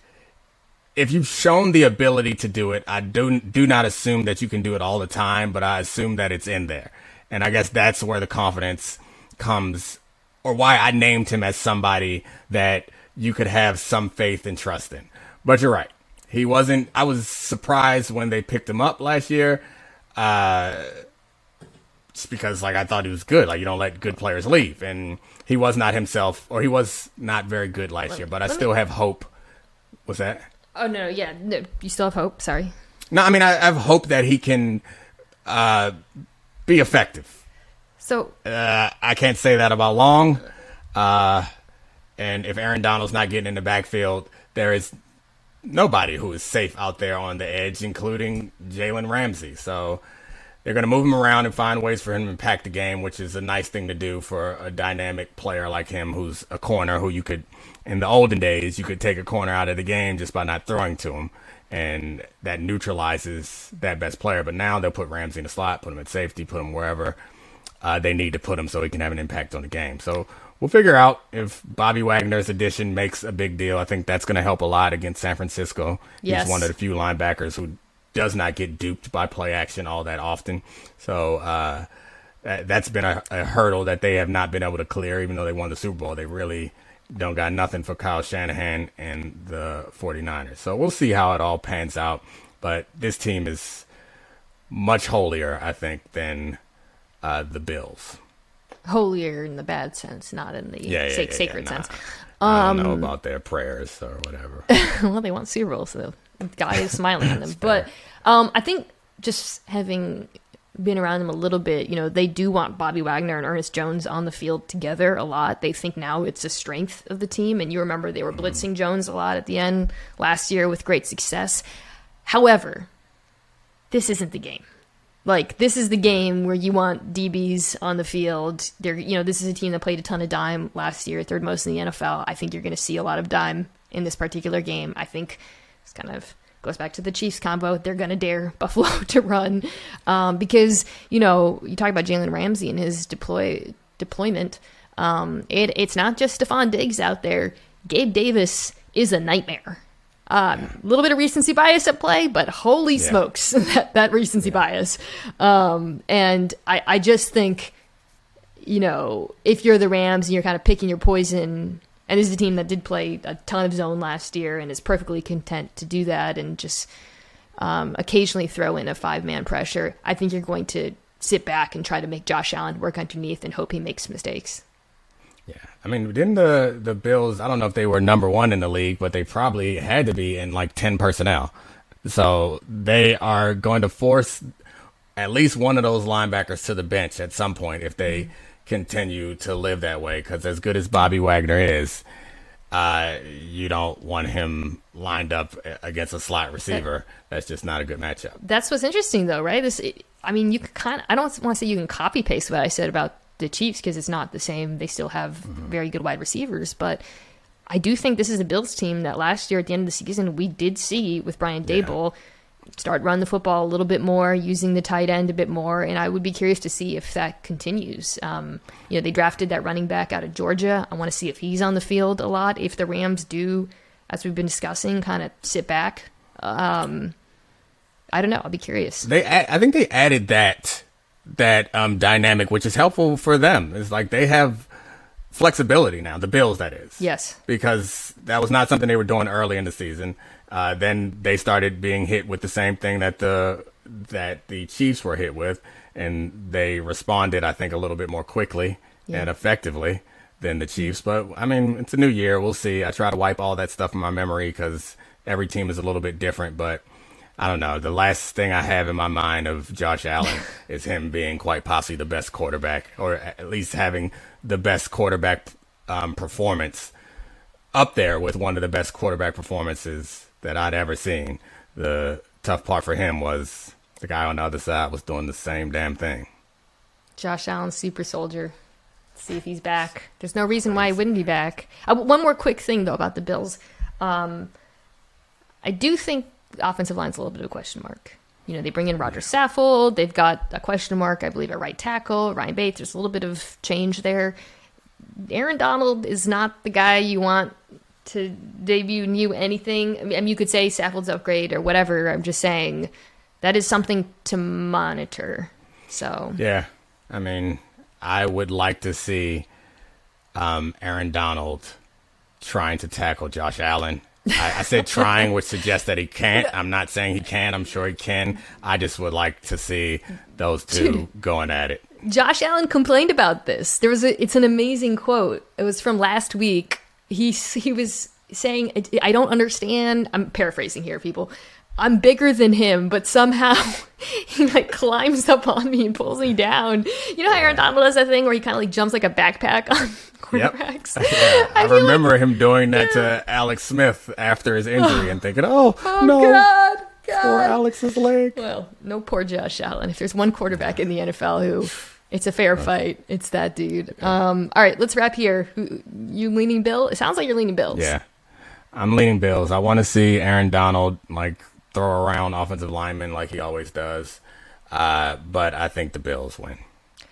if you've shown the ability to do it, I do do not assume that you can do it all the time, but I assume that it's in there. And I guess that's where the confidence comes, or why I named him as somebody that you could have some faith and trust in. But you're right. He wasn't, I was surprised when they picked him up last year, uh, just because, like, I thought he was good. Like, you don't let good players leave. And he was not himself, or he was not very good last year, but I still have hope. What's that? Oh, no, yeah. No, you still have hope? Sorry. No, I mean, I, I have hope that he can uh, be effective. So uh, I can't say that about Long. Uh, and if Aaron Donald's not getting in the backfield, there is nobody who is safe out there on the edge, including Jalen Ramsey. So they're going to move him around and find ways for him to impact the game, which is a nice thing to do for a dynamic player like him, who's a corner who you could, in the olden days, you could take a corner out of the game just by not throwing to him. And that neutralizes that best player. But now they'll put Ramsey in the slot, put him at safety, put him wherever uh, they need to put him so he can have an impact on the game. So we'll figure out if Bobby Wagner's addition makes a big deal. I think that's going to help a lot against San Francisco. Yes. He's one of the few linebackers who does not get duped by play action all that often. So uh, uh, that's been a, a hurdle that they have not been able to clear, even though they won the Super Bowl. They really don't got nothing for Kyle Shanahan and the 49ers. So we'll see how it all pans out. But this team is much holier, I think, than uh, the Bills. Holier in the bad sense, not in the yeah, yeah, sa- yeah, sacred yeah, nah. sense. I don't Um, know about their prayers or whatever. well, they want Super Bowl, so the guy is smiling on them. But um, I think just having been around them a little bit, you know, they do want Bobby Wagner and Ernest Jones on the field together a lot. They think now it's a strength of the team. And you remember they were blitzing Jones a lot at the end last year with great success. However, this isn't the game. Like, this is the game where you want D Bs on the field. They're, you know, this is a team that played a ton of dime last year, third most in the N F L. I think you're going to see a lot of dime in this particular game. I think it's kind of goes back to the Chiefs combo. They're going to dare Buffalo to run um, because, you know, you talk about Jalen Ramsey and his deploy deployment. Um, it, it's not just Stephon Diggs out there. Gabe Davis is a nightmare. A um, little bit of recency bias at play, but holy yeah. smokes, that, that recency yeah. bias. Um, and I, I just think, you know, if you're the Rams and you're kind of picking your poison, and this is a team that did play a ton of zone last year and is perfectly content to do that and just um, occasionally throw in a five-man pressure, I think you're going to sit back and try to make Josh Allen work underneath and hope he makes mistakes. Yeah, I mean, didn't the, the Bills, I don't know if they were number one in the league, but they probably had to be in like ten personnel. So they are going to force at least one of those linebackers to the bench at some point if they mm-hmm. continue to live that way, because as good as Bobby Wagner is, uh, you don't want him lined up against a slot receiver. That's just not a good matchup. That's what's interesting, though, right? This, I mean, you can kind of, I don't want to say you can copy paste what I said about the Chiefs because it's not the same. They still have mm-hmm. very good wide receivers, but I do think this is a Bills team that last year at the end of the season we did see with Brian Daboll yeah. start run the football a little bit more, using the tight end a bit more, and I would be curious to see if that continues. Um, you know, they drafted that running back out of Georgia. I want to see if he's on the field a lot. If the Rams do, as we've been discussing, kind of sit back, um, I don't know. I'll be curious. They, I think they added that. that um, dynamic, which is helpful for them. It's like they have flexibility now, the Bills, that is. Yes. Because that was not something they were doing early in the season. Uh, then they started being hit with the same thing that the that the Chiefs were hit with, and they responded, I think, a little bit more quickly yeah. and effectively than the Chiefs. But, I mean, it's a new year. We'll see. I try to wipe all that stuff from my memory because every team is a little bit different, but I don't know. The last thing I have in my mind of Josh Allen is him being quite possibly the best quarterback, or at least having the best quarterback um, performance up there with one of the best quarterback performances that I'd ever seen. The tough part for him was the guy on the other side was doing the same damn thing. Josh Allen, super soldier. Let's see if he's back. There's no reason why he wouldn't be back. Uh, one more quick thing, though, about the Bills. Um, I do think the offensive line's a little bit of a question mark. You know, they bring in Roger Saffold. They've got a question mark, I believe, at right tackle. Ryan Bates, there's a little bit of change there. Aaron Donald is not the guy you want to debut new anything. I mean, you could say Saffold's upgrade or whatever. I'm just saying that is something to monitor. So yeah, I mean, I would like to see um, Aaron Donald trying to tackle Josh Allen. I, I said trying, which suggests that he can't. I'm not saying he can. I'm sure he can. I just would like to see those two Dude, going at it. Josh Allen complained about this. There was a, it's an amazing quote. It was from last week. He he was saying, I don't understand. I'm paraphrasing here, people. I'm bigger than him, but somehow he like climbs up on me and pulls me down. You know how Aaron Donald does that thing where he kind of like jumps like a backpack on quarterbacks? Yep. Yeah. I, I remember like, him doing that yeah. to Alex Smith after his injury and thinking, oh, oh no, God, God. Poor Alex's leg. Well, no poor Josh Allen. If there's one quarterback in the N F L who it's a fair fight, it's that dude. Um, all right, let's wrap here. Who, you leaning Bill? It sounds like you're leaning Bills. Yeah, I'm leaning Bills. I want to see Aaron Donald like throw around offensive linemen like he always does. Uh, but I think the Bills win.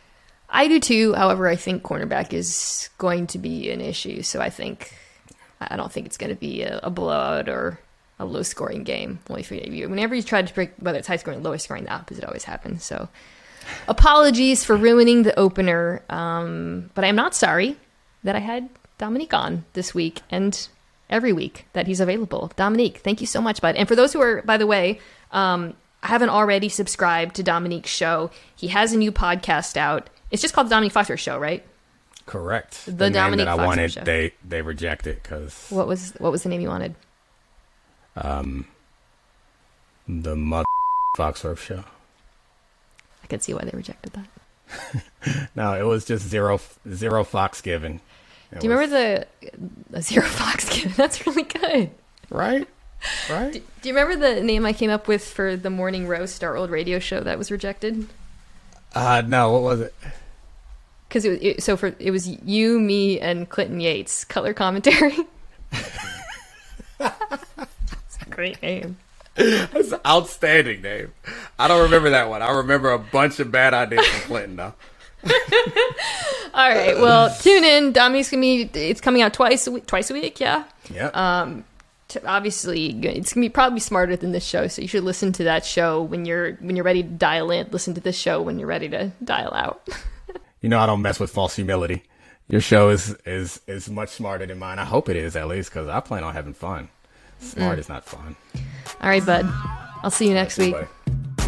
I do too. However, I think cornerback is going to be an issue. So I think, I don't think it's going to be a, a blowout or a low scoring game. Whenever you try to break, whether it's high scoring or low scoring, the opposite always happens. So apologies for ruining the opener, um, but I'm not sorry that I had Dominique on this week and every week that he's available. Dominique, thank you so much, bud. And for those who are, by the way, um, haven't already subscribed to Dominique's show, he has a new podcast out. It's just called the Dominique Foxworth Show, right? Correct. The, the name Dominique that I Foxworth wanted, Show. they they rejected because What was what was the name you wanted? um the mother Foxworth Show. I can see why they rejected that. No, it was just zero zero fox given. It Do you was- remember the, the Zero Fox Kid? That's really good. right? Right? Do, do you remember the name I came up with for the Morning Roast, our old radio show that was rejected? Uh no, what was it? Because it, was- it so for it was you, me, and Clinton Yates color commentary. It's a great name. That's an outstanding name. I don't remember that one. I remember a bunch of bad ideas from Clinton though. All right, well, tune in. Dominique's gonna be. It's coming out twice a week. Twice a week, yeah. Yeah. Um, t- obviously, it's gonna be probably smarter than this show. So you should listen to that show when you're when you're ready to dial in. Listen to this show when you're ready to dial out. You know I don't mess with false humility. Your show is is is much smarter than mine. I hope it is at least because I plan on having fun. Smart Mm. is not fun. All right, bud. I'll see you next week. Anyway.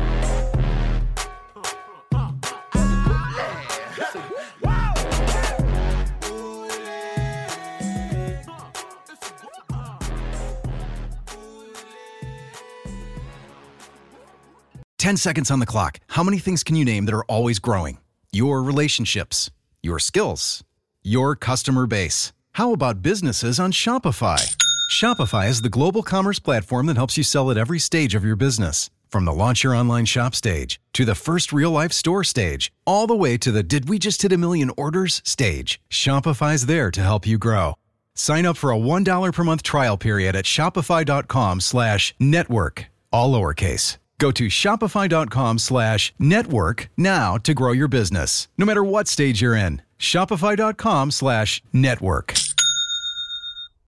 ten seconds on the clock. How many things can you name that are always growing? Your relationships, your skills, your customer base. How about businesses on Shopify? Shopify is the global commerce platform that helps you sell at every stage of your business. From the launch your online shop stage, to the first real-life store stage, all the way to the did we just hit a million orders stage. Shopify's there to help you grow. Sign up for a one dollar per month trial period at shopify.com slash network, all lowercase. Go to shopify.com slash network now to grow your business, no matter what stage you're in. Shopify.com slash network.